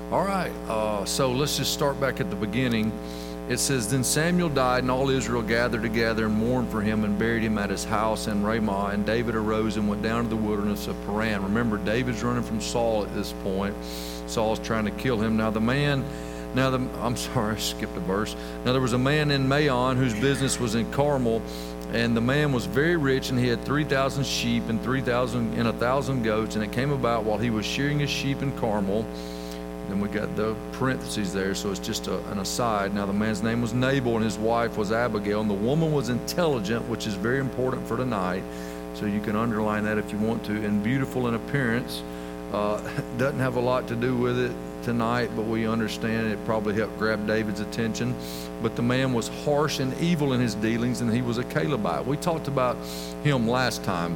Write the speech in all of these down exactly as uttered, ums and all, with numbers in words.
All right, uh, so let's just start back at the beginning. It says, Then Samuel died, and all Israel gathered together and mourned for him and buried him at his house in Ramah. And David arose and went down to the wilderness of Paran. Remember, David's running from Saul at this point. Saul's trying to kill him. Now the man, now the, I'm sorry, I skipped a verse. Now there was a man in Maon whose business was in Carmel, and the man was very rich, and he had three thousand sheep and three thousand and a thousand goats. And it came about while he was shearing his sheep in Carmel. Then we got the parentheses there, so it's just a, an aside. Now the man's name was Nabal, and his wife was Abigail, and the woman was intelligent, which is very important for tonight. So you can underline that if you want to. And beautiful in appearance. Uh, doesn't have a lot to do with it tonight, but we understand it probably helped grab David's attention. But the man was harsh and evil in his dealings, and he was a Calebite. We talked about him last time.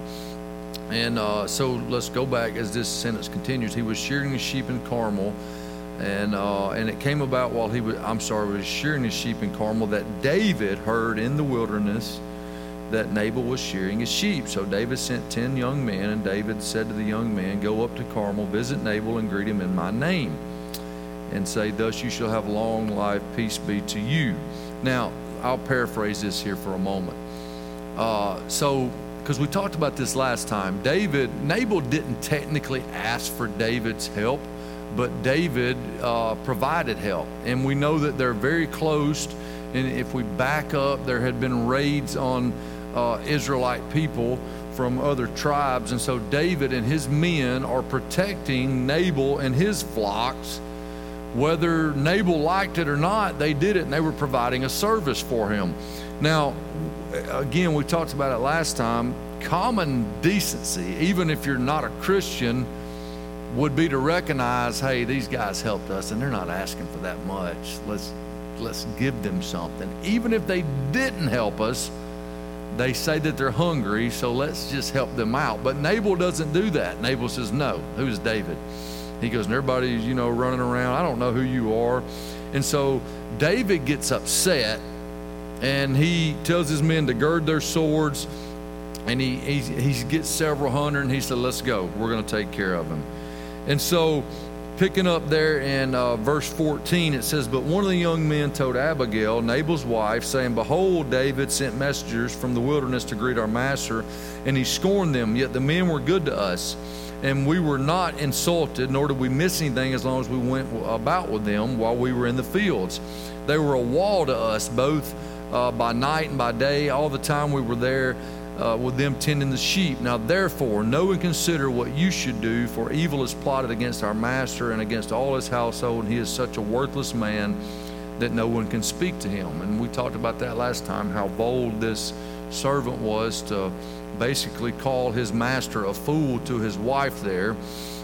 And uh, so let's go back as this sentence continues. He was shearing his sheep in Carmel. And uh, and it came about while he was, I'm sorry, was shearing his sheep in Carmel that David heard in the wilderness that Nabal was shearing his sheep. So David sent ten young men, and David said to the young men, Go up to Carmel, visit Nabal, and greet him in my name, and say, Thus you shall have long life, peace be to you. Now, I'll paraphrase this here for a moment. Uh, so, because we talked about this last time, David, Nabal didn't technically ask for David's help, but David uh, provided help. And we know that they're very close. And if we back up, there had been raids on uh, Israelite people from other tribes. And so David and his men are protecting Nabal and his flocks. Whether Nabal liked it or not, they did it, and they were providing a service for him. Now, again, we talked about it last time. Common decency, even if you're not a Christian, would be to recognize, hey, these guys helped us, and they're not asking for that much. Let's let's give them something. Even if they didn't help us, they say that they're hungry, so let's just help them out. But Nabal doesn't do that. Nabal says, no. Who's David? He goes, and everybody's, you know, running around. I don't know who you are. And so David gets upset, and he tells his men to gird their swords, and he, he, he gets several hundred, and he said, let's go. We're going to take care of him. And so picking up there in uh, verse fourteen, it says, But one of the young men told Abigail, Nabal's wife, saying, Behold, David sent messengers from the wilderness to greet our master, and he scorned them, yet the men were good to us. And we were not insulted, nor did we miss anything as long as we went about with them while we were in the fields. They were a wall to us, both uh, by night and by day, all the time we were there uh, with them tending the sheep. Now therefore, know and consider what you should do, for evil is plotted against our master and against all his household, and he is such a worthless man that no one can speak to him. And we talked about that last time, how bold this servant was to basically call his master a fool to his wife there.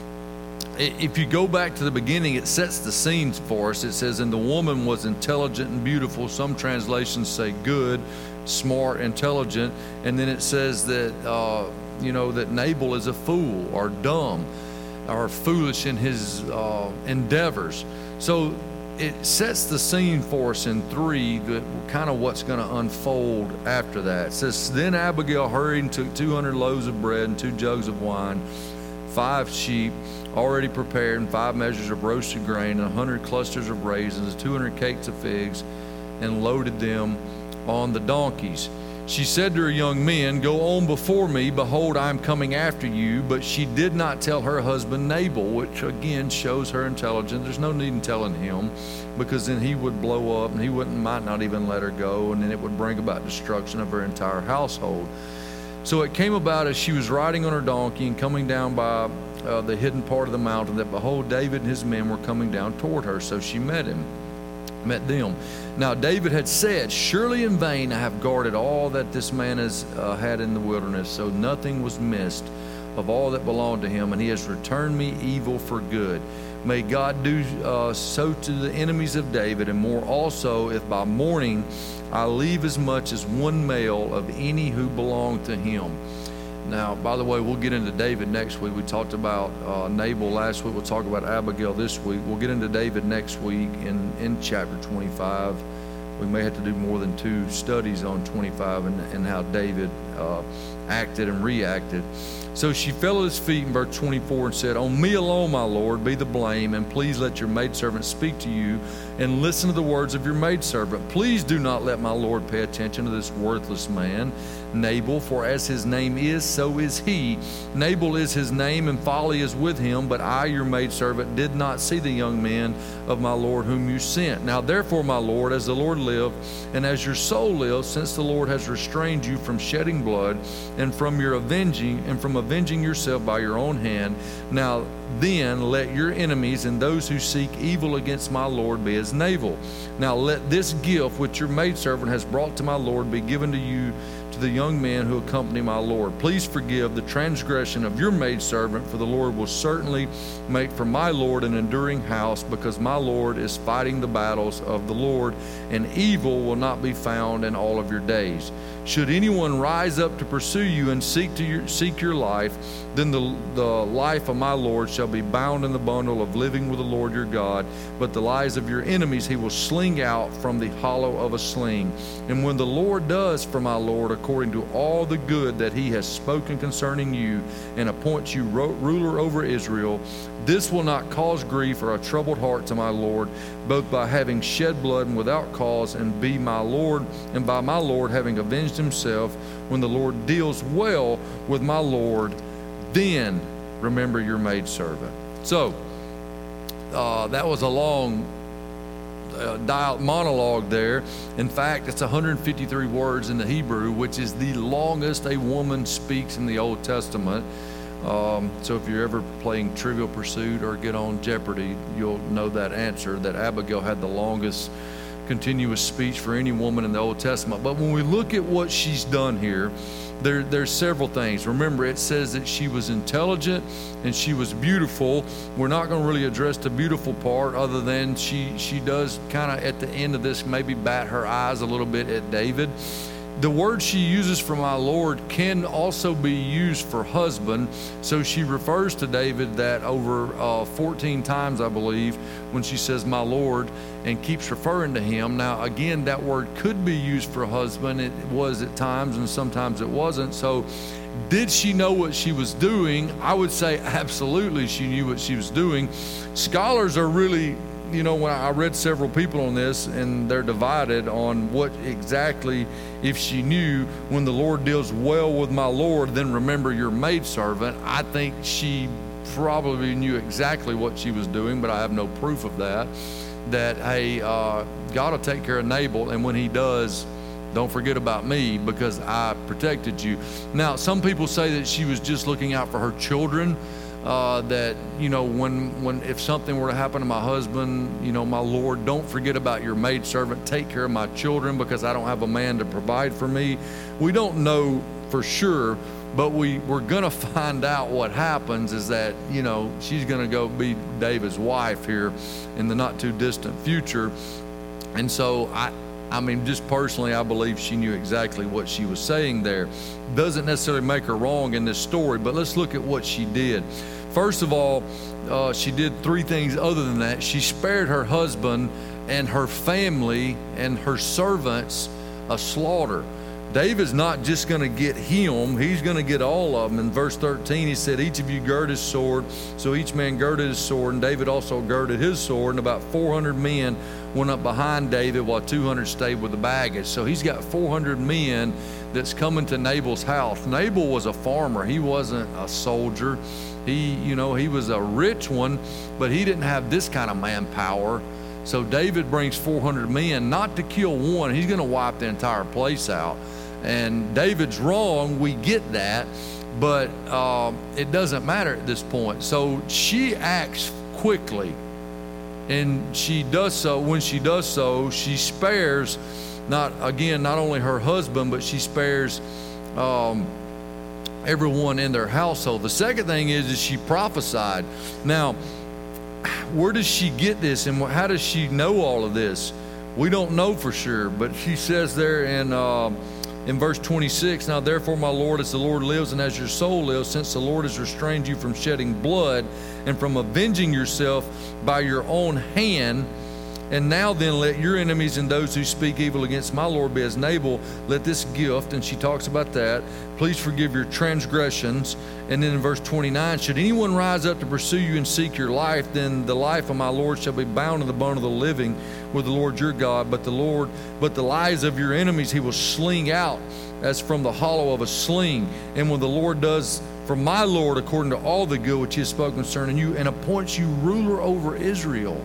If you go back to the beginning, it sets the scene for us. It says, and the woman was intelligent and beautiful. Some translations say good, smart, intelligent. And then it says that, uh, you know, that Nabal is a fool or dumb or foolish in his uh, endeavors. So it sets the scene for us in three, that kind of what's going to unfold after that. It says, then Abigail hurried and took two hundred loaves of bread and two jugs of wine, five sheep already prepared, and five measures of roasted grain, and a hundred clusters of raisins, two hundred cakes of figs, and loaded them on the donkeys. She said to her young men, go on before me, behold, I am coming after you. But she did not tell her husband Nabal, which again shows her intelligence. There's no need in telling him, because then he would blow up and he wouldn't, might not even let her go, and then it would bring about destruction of her entire household. So it came about as she was riding on her donkey and coming down by uh, the hidden part of the mountain, that behold, David and his men were coming down toward her. So she met him, met them. Now David had said, surely in vain I have guarded all that this man has uh, had in the wilderness, so nothing was missed of all that belonged to him, and he has returned me evil for good. May God do uh, so to the enemies of David, and more also, if by morning I leave as much as one male of any who belong to him. Now, by the way, we'll get into David next week. We talked about uh, Nabal last week. We'll talk about Abigail this week. We'll get into David next week in, in chapter twenty-five. We may have to do more than two studies on twenty-five and, and how David uh, acted and reacted. So she fell at his feet in verse twenty-four and said, On me alone, my Lord, be the blame, and please let your maidservant speak to you and listen to the words of your maidservant. Please do not let my Lord pay attention to this worthless man, Nabal, for as his name is, so is he. Nabal is his name, and folly is with him, but I, your maidservant, did not see the young man of my Lord whom you sent. Now therefore, my Lord, as the Lord live, and as your soul lives, since the Lord has restrained you from shedding blood, and from your avenging, and from avenging yourself by your own hand, now then let your enemies and those who seek evil against my Lord be as Nabal. Now let this gift which your maidservant has brought to my Lord be given to you, to the young man who accompany my Lord. Please forgive the transgression of your maidservant, for the Lord will certainly make for my Lord an enduring house, because my Lord is fighting the battles of the Lord, and evil will not be found in all of your days. Should anyone rise up to pursue you and seek to your, seek your life, then the, the life of my Lord shall be bound in the bundle of living with the Lord your God. But the lives of your enemies he will sling out from the hollow of a sling. And when the Lord does for my Lord according to all the good that he has spoken concerning you, and appoints you ro- ruler over Israel, this will not cause grief or a troubled heart to my Lord, both by having shed blood and without cause, and be my Lord, and by my Lord having avenged himself. When the Lord deals well with my Lord, then remember your maidservant. So uh, that was a long uh, dial- monologue there. In fact, it's one hundred fifty-three words in the Hebrew, which is the longest a woman speaks in the Old Testament. Um, so if you're ever playing Trivial Pursuit or get on Jeopardy, you'll know that answer, that Abigail had the longest continuous speech for any woman in the Old Testament. But when we look at what she's done here, there, there's several things. Remember, it says that she was intelligent and she was beautiful. We're not going to really address the beautiful part, other than she, she does kind of at the end of this maybe bat her eyes a little bit at David. The word she uses for my Lord can also be used for husband. So she refers to David that over uh, fourteen times, I believe, when she says my Lord, and keeps referring to him. Now, again, that word could be used for husband. It was at times, and sometimes it wasn't. So did she know what she was doing? I would say absolutely she knew what she was doing. Scholars are really, you know, when I read several people on this, and they're divided on what exactly, if she knew, when the Lord deals well with my Lord, then remember your maidservant. I think she probably knew exactly what she was doing, but I have no proof of that. That, hey, uh, God will take care of Nabal, and when he does, don't forget about me, because I protected you. Now, some people say that she was just looking out for her children. Uh, that, you know, when, when if something were to happen to my husband, you know, my Lord, don't forget about your maidservant. Take care of my children, because I don't have a man to provide for me. We don't know for sure, but we, we're going to find out what happens is that, you know, she's going to go be David's wife here in the not too distant future. And so I, I mean, just personally, I believe she knew exactly what she was saying there. Doesn't necessarily make her wrong in this story, but let's look at what she did. First of all, uh, she did three things other than that. She spared her husband and her family and her servants a slaughter. David's not just going to get him, he's going to get all of them. In verse thirteen, he said, each of you gird his sword. So each man girded his sword, and David also girded his sword, and about four hundred men went up behind David, while two hundred stayed with the baggage. So he's got four hundred men that's coming to Nabal's house. Nabal was a farmer. He wasn't a soldier. He, you know, he was a rich one, but he didn't have this kind of manpower. So David brings four hundred men, not to kill one. He's going to wipe the entire place out. And David's wrong, we get that, but uh, it doesn't matter at this point. So she acts quickly, and she does so. When she does so, she spares, not again, not only her husband, but she spares um, everyone in their household. The second thing is, is she prophesied. Now, where does she get this, and how does she know all of this? We don't know for sure, but she says there in uh, in verse twenty-six, now therefore, my Lord, as the Lord lives and as your soul lives, since the Lord has restrained you from shedding blood and from avenging yourself by your own hand, And now then, let your enemies and those who speak evil against my Lord be as Nabal. Let this gift, and she talks about that, please forgive your transgressions. And then in verse twenty-nine, should anyone rise up to pursue you and seek your life, then the life of my Lord shall be bound in the bone of the living with the Lord your God. But the Lord, but the lies of your enemies he will sling out as from the hollow of a sling. And when the Lord does for my Lord according to all the good which he has spoken concerning you, and appoints you ruler over Israel.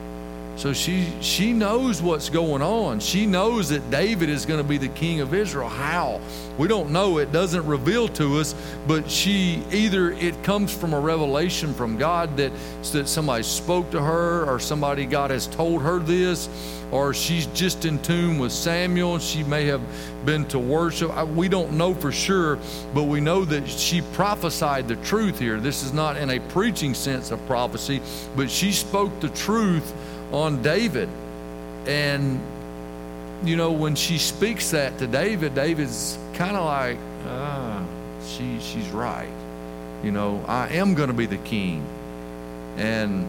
So she she knows what's going on. She knows that David is going to be the king of Israel. How? We don't know. It doesn't reveal to us, but she either it comes from a revelation from God that, that somebody spoke to her, or somebody God has told her this, or she's just in tune with Samuel and she may have been to worship. We don't know for sure, but we know that she prophesied the truth here. This is not in a preaching sense of prophecy, but she spoke the truth on David. And you know, when she speaks that to David, David's kind of like, ah, she she's right. You know, I am going to be the king. And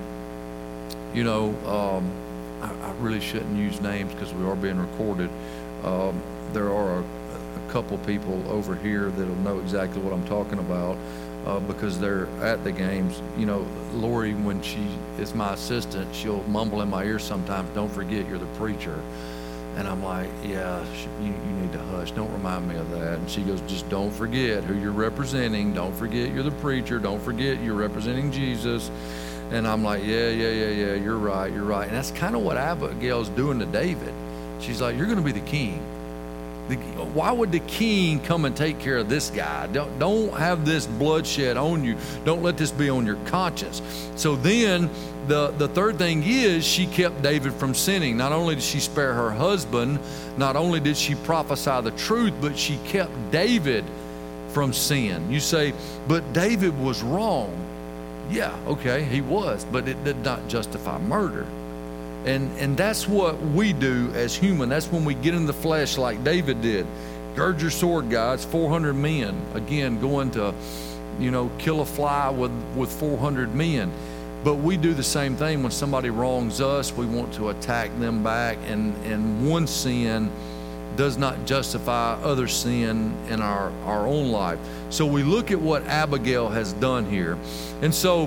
you know, um, I, I really shouldn't use names because we are being recorded. Um, there are a, a couple people over here that'll know exactly what I'm talking about. Uh, because they're at the games. You know, Lori, when she is my assistant, she'll mumble in my ear sometimes, don't forget you're the preacher. And I'm like, yeah, you, you need to hush. Don't remind me of that. And she goes, just don't forget who you're representing. Don't forget you're the preacher. Don't forget you're representing Jesus. And I'm like, yeah, yeah, yeah, yeah, you're right, you're right. And that's kind of what Abigail's doing to David. She's like, you're going to be the king. The, why would the king come and take care of this guy? Don't, don't have this bloodshed on you. Don't let this be on your conscience. So then the, the third thing is she kept David from sinning. Not only did she spare her husband, not only did she prophesy the truth, but she kept David from sin. You say, but David was wrong. Yeah, okay, he was, but it did not justify murder. And and that's what we do as human. That's when we get in the flesh like David did. Gird your sword, guys. four hundred men, again, going to, you know, kill a fly with, with four hundred men. But we do the same thing when somebody wrongs us. We want to attack them back. And, and one sin does not justify other sin in our, our own life. So we look at what Abigail has done here. And so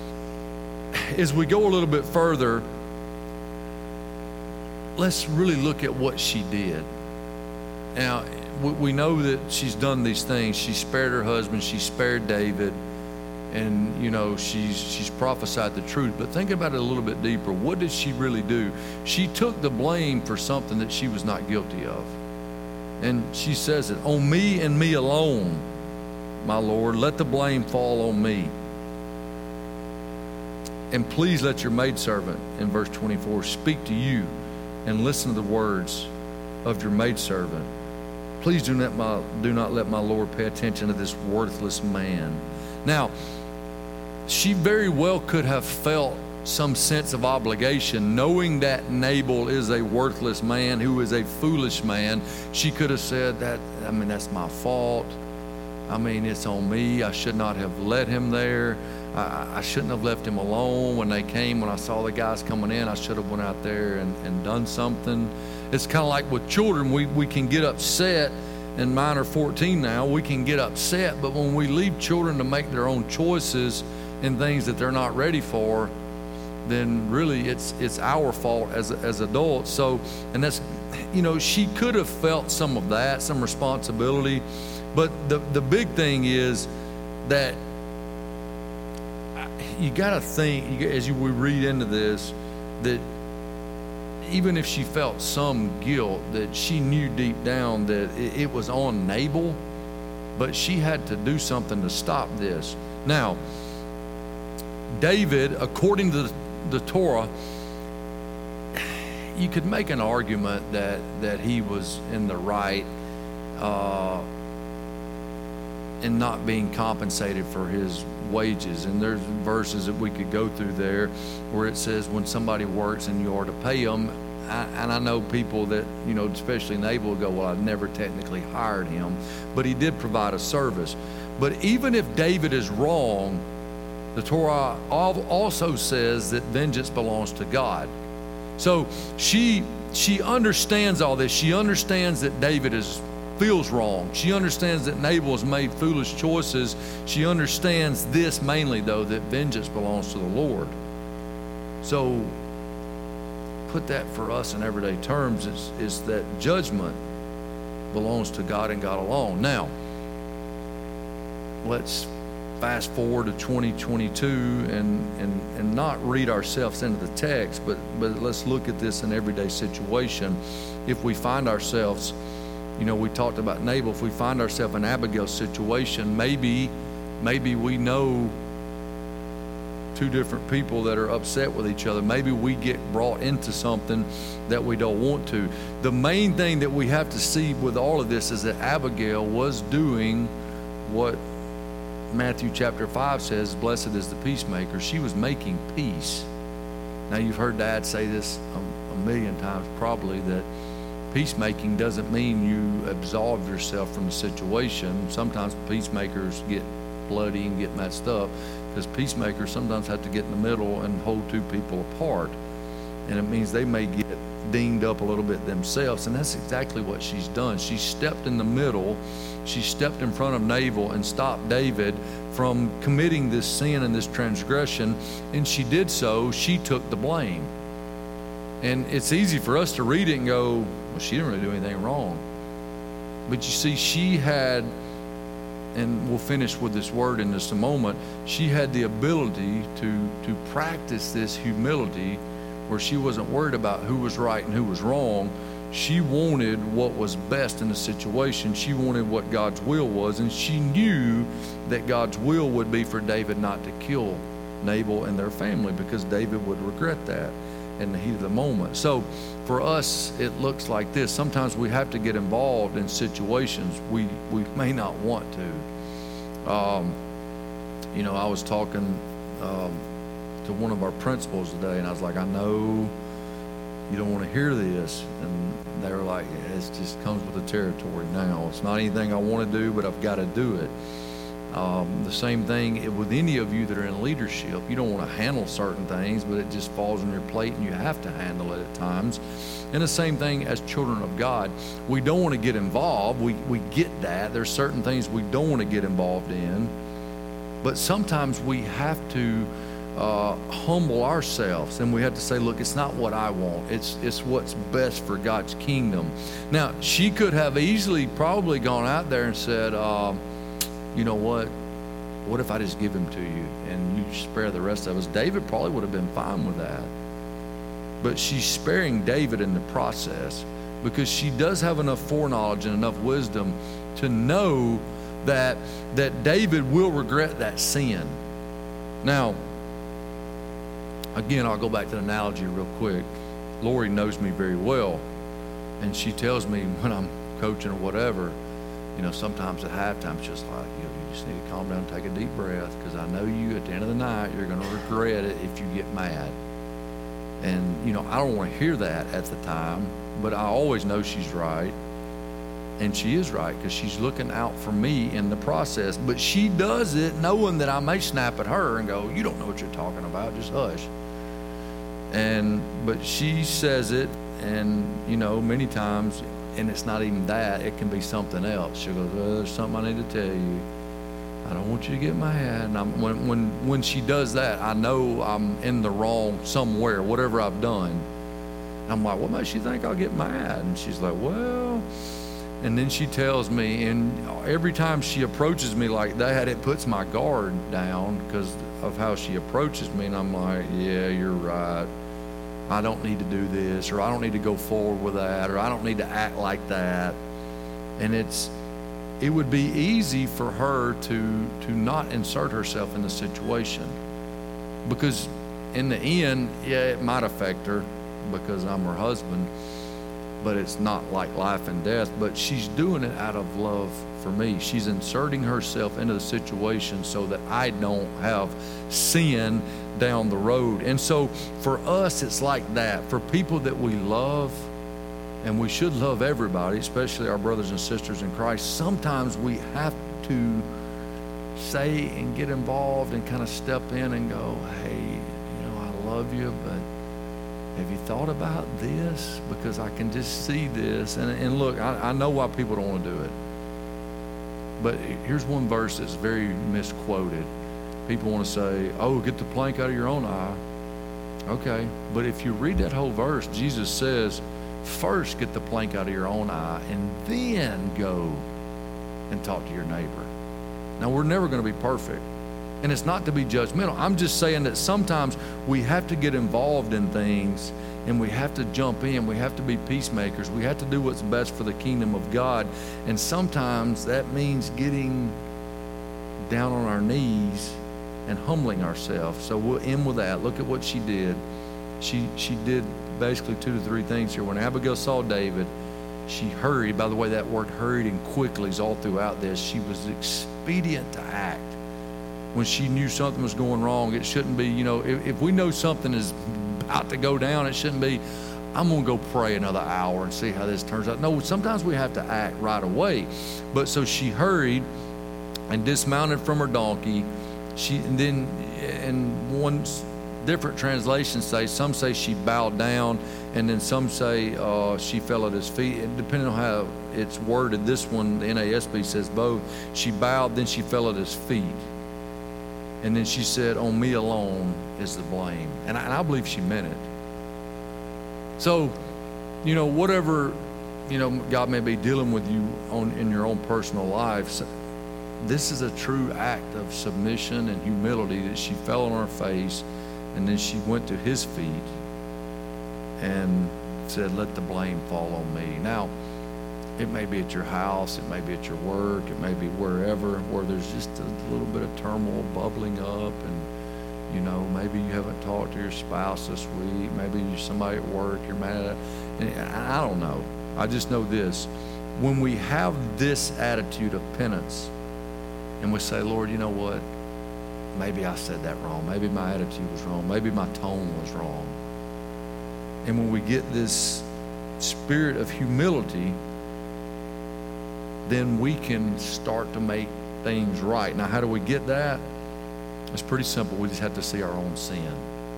as we go a little bit further, let's really look at what she did. Now, we know that she's done these things. She spared her husband. She spared David. And, you know, she's, she's prophesied the truth. But think about it a little bit deeper. What did she really do? She took the blame for something that she was not guilty of. And she says it, on me and me alone, my Lord, let the blame fall on me. And please let your maidservant, in verse twenty-four, speak to you and listen to the words of your maidservant. Please do not, my, do not let my Lord pay attention to this worthless man. Now, she very well could have felt some sense of obligation, knowing that Nabal is a worthless man who is a foolish man. She could have said that, I mean, that's my fault. I mean, it's on me. I should not have let him there. I, I shouldn't have left him alone when they came. When I saw the guys coming in, I should have went out there and, and done something. It's kind of like with children. We, we can get upset, and mine are fourteen now. We can get upset, but when we leave children to make their own choices in things that they're not ready for, then really it's it's our fault as as adults. So, and that's, you know, she could have felt some of that, some responsibility, but the the big thing is that you got to think, as you we read into this, that even if she felt some guilt, that she knew deep down that it, it was on Nabal, but she had to do something to stop this. Now, David, according to the, the Torah, you could make an argument that, that he was in the right uh, in not being compensated for his wages. And there's verses that we could go through there where it says when somebody works and you are to pay them. I, and I know people that, you know, especially Nabal, go, well, I've never technically hired him, but he did provide a service. But even if David is wrong, the Torah also says that vengeance belongs to God. So she she understands all this. She understands that David is feels wrong. She understands that Nabal has made foolish choices. She understands this mainly, though, that vengeance belongs to the Lord. So put that for us in everyday terms is, is that judgment belongs to God and God alone. Now, let's fast forward to twenty twenty-two and, and, and not read ourselves into the text, but, but let's look at this in everyday situation. If we find ourselves, you know, we talked about Nabal, if we find ourselves in Abigail's situation, maybe, maybe we know two different people that are upset with each other. Maybe we get brought into something that we don't want to. The main thing that we have to see with all of this is that Abigail was doing what Matthew chapter five says, blessed is the peacemaker. She was making peace. Now, you've heard Dad say this a, a million times probably, that peacemaking doesn't mean you absolve yourself from the situation. Sometimes peacemakers get bloody and get messed up, because peacemakers sometimes have to get in the middle and hold two people apart. And it means they may get dinged up a little bit themselves. And that's exactly what she's done. She stepped in the middle. She stepped in front of Nabal and stopped David from committing this sin and this transgression. And she did so. She took the blame. And it's easy for us to read it and go, well, she didn't really do anything wrong. But you see, she had, and we'll finish with this word in just a moment, she had the ability to, to practice this humility where she wasn't worried about who was right and who was wrong. She wanted what was best in the situation. She wanted what God's will was, and she knew that God's will would be for David not to kill Nabal and their family, because David would regret that in the heat of the moment. So for us, it looks like this. Sometimes we have to get involved in situations we, we may not want to. Um, you know, I was talking um, to one of our principals today, and I was like, I know you don't want to hear this. And they were like, yeah, it just comes with the territory now. It's not anything I want to do, but I've got to do it. Um, the same thing with any of you that are in leadership. You don't want to handle certain things, but it just falls on your plate and you have to handle it at times. And the same thing as children of God. We don't want to get involved. We, we get that. There's certain things we don't want to get involved in. But sometimes we have to uh, humble ourselves, and we have to say, look, it's not what I want. It's, it's what's best for God's kingdom. Now, she could have easily probably gone out there and said, uh, you know what, what if I just give him to you and you spare the rest of us? David probably would have been fine with that. But she's sparing David in the process, because she does have enough foreknowledge and enough wisdom to know that, that David will regret that sin. Now, again, I'll go back to the analogy real quick. Lori knows me very well, and she tells me when I'm coaching or whatever, you know, sometimes at halftime, it's just like, you know, you just need to calm down and take a deep breath, because I know you, at the end of the night, you're going to regret it if you get mad. And, you know, I don't want to hear that at the time, but I always know she's right. And she is right, because she's looking out for me in the process. But she does it knowing that I may snap at her and go, you don't know what you're talking about, just hush. And, but she says it, and, you know, many times, and it's not even that, it can be something else. She goes, well, there's something I need to tell you. I don't want you to get mad. And I'm, when, when, when she does that, I know I'm in the wrong somewhere, whatever I've done. And I'm like, what makes you think I'll get mad? And she's like, well, and then she tells me, and every time she approaches me like that, it puts my guard down because of how she approaches me. And I'm like, yeah, you're right. I don't need to do this, or I don't need to go forward with that, or I don't need to act like that. And it's, it would be easy for her to, to not insert herself in the situation, because in the end, yeah, it might affect her because I'm her husband, but it's not like life and death. But she's doing it out of love for me. She's inserting herself into the situation so that I don't have sin down the road. And so for us, it's like that. For people that we love, and we should love everybody, especially our brothers and sisters in Christ, sometimes we have to say and get involved and kind of step in and go, hey, you know, I love you, but have you thought about this? Because I can just see this. And, and look, I, I know why people don't want to do it. But here's one verse that's very misquoted. People want to say, oh, get the plank out of your own eye. Okay, but if you read that whole verse, Jesus says, first get the plank out of your own eye and then go and talk to your neighbor. Now, we're never going to be perfect. And it's not to be judgmental. I'm just saying that sometimes we have to get involved in things and we have to jump in. We have to be peacemakers. We have to do what's best for the kingdom of God. And sometimes that means getting down on our knees and humbling ourselves. So we'll end with that. Look at what she did. She, she did basically two to three things here. When Abigail saw David, she hurried. By the way, that word hurried and quickly is all throughout this. She was expedient to act. When she knew something was going wrong, it shouldn't be, you know, if, if we know something is about to go down, it shouldn't be, I'm going to go pray another hour and see how this turns out. No, sometimes we have to act right away. But so she hurried and dismounted from her donkey. She and then, and one different translations say, some say she bowed down, and then some say uh, she fell at his feet. And depending on how it's worded, this one, the N A S B says both. She bowed, then she fell at his feet. And then she said, on me alone is the blame. And I, and I believe she meant it. So, you know, whatever, you know, God may be dealing with you on in your own personal life, this is a true act of submission and humility that she fell on her face, and then she went to his feet and said, let the blame fall on me. Now, it may be at your house, it may be at your work, it may be wherever, where there's just a little bit of turmoil bubbling up, and you know, maybe you haven't talked to your spouse this week, maybe you're somebody at work you're mad at, and I don't know. I just know this. When we have this attitude of penance, and we say, Lord, you know what? Maybe I said that wrong. Maybe my attitude was wrong. Maybe my tone was wrong. And when we get this spirit of humility, then we can start to make things right. Now, how do we get that? It's pretty simple. We just have to see our own sin.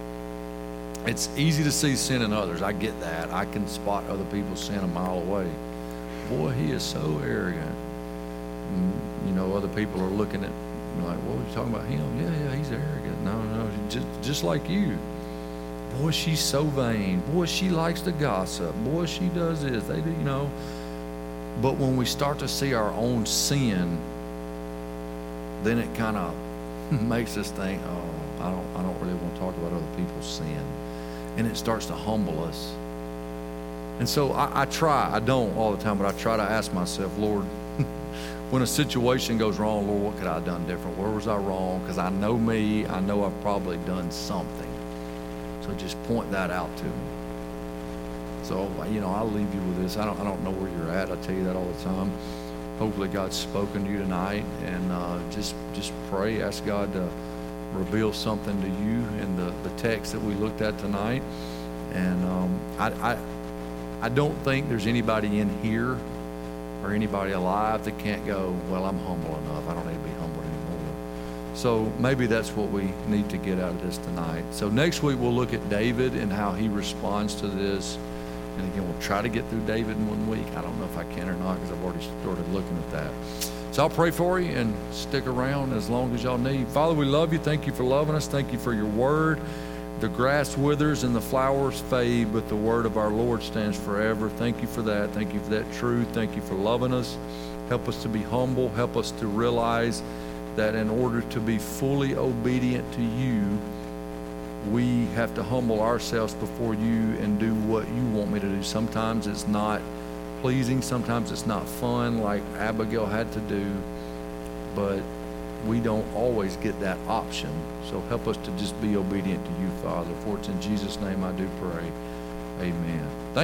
It's easy to see sin in others. I get that. I can spot other people's sin a mile away. Boy, he is so arrogant. And, you know, other people are looking at, like, what are you talking about him? Yeah, yeah, he's arrogant. No, no, just, just like you. Boy, she's so vain. Boy, she likes to gossip. Boy, she does this. They do, you know. But when we start to see our own sin, then it kind of makes us think, oh, I don't, I don't really want to talk about other people's sin. And it starts to humble us. And so I, I try, I don't all the time, but I try to ask myself, Lord, when a situation goes wrong, Lord, what could I have done different? Where was I wrong? Because I know me, I know I've probably done something. So just point that out to me. So, you know, I'll leave you with this. I don't, I don't know where you're at. I tell you that all the time. Hopefully God's spoken to you tonight, and uh, just just pray. Ask God to reveal something to you in the, the text that we looked at tonight. And um, I, I, I don't think there's anybody in here or anybody alive that can't go, well, I'm humble enough. I don't need to be humble anymore. So maybe that's what we need to get out of this tonight. So next week we'll look at David and how he responds to this. And again, we'll try to get through David in one week. I don't know if I can or not because I've already started looking at that. So I'll pray for you and stick around as long as y'all need. Father, we love you. Thank you for loving us. Thank you for your word. The grass withers and the flowers fade, but the word of our Lord stands forever. Thank you for that. Thank you for that truth. Thank you for loving us. Help us to be humble. Help us to realize that in order to be fully obedient to you, we have to humble ourselves before you and do what you want me to do. Sometimes it's not pleasing. Sometimes it's not fun like Abigail had to do, but we don't always get that option. So help us to just be obedient to you, Father. For it's in Jesus' name I do pray. Amen. Thank